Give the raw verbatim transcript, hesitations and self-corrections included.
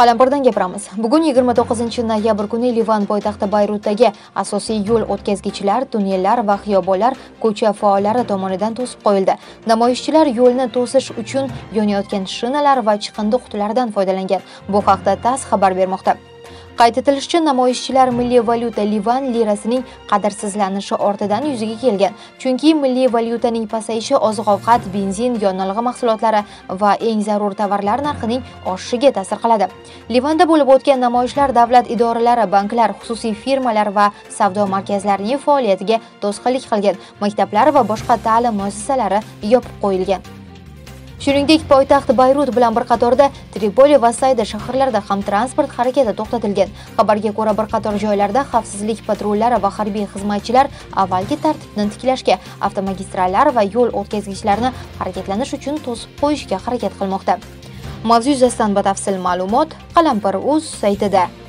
Qalampirdan gapiramiz. Bugun yigirma to'qqizinchi noyabr kuni Livan poytaxti Bayrutdagi asosiy yo'l o'tkazgichlar, tunnellar va xiyobonlar ko'cha faollari tomonidan to'sib qo'yildi. Namoyishchilar yo'lni to'sish uchun yonayotgan shinalar va chiqindi qutilaridan foydalangan. Bu haqda TASS xabar bermoqda. Qayd etilishicha, namoyishchilar milliy valyuta Livan lirasining qadrsizlanishi ortidan yuzaga kelgan. Chunki milliy valyutaning pasayishi oziq-ovqat, benzin, yonilg'i mahsulotlari va eng zarur tovarlar narxining oshishiga ta'sir qiladi. Livanda bo'lib o'tgan namoyishlar davlat idoralari, banklar, xususiy firmalar va savdo markazlarining faoliyatiga to'sqinlik qilgan. Maktablar va boshqa ta'lim muassasalari yopib qo'yilgan. Shuningdek, poytaxt Bayrut bilan bir qatorda Tripoli va Sayda shaharlarida ham transport harakati to'xtatilgan. Xabarga ko'ra, bir qator joylarda xavfsizlik patrullari va harbiy xizmatchilar avvalgi tartibni tiklashga, avtomagistrallar va yo'l o'tkazgichlarni harakatlanish uchun to'sib qo'yishga harakat qilmoqda. Mavzu yuzasidan batafsil ma'lumot Qalampir.uz saytida.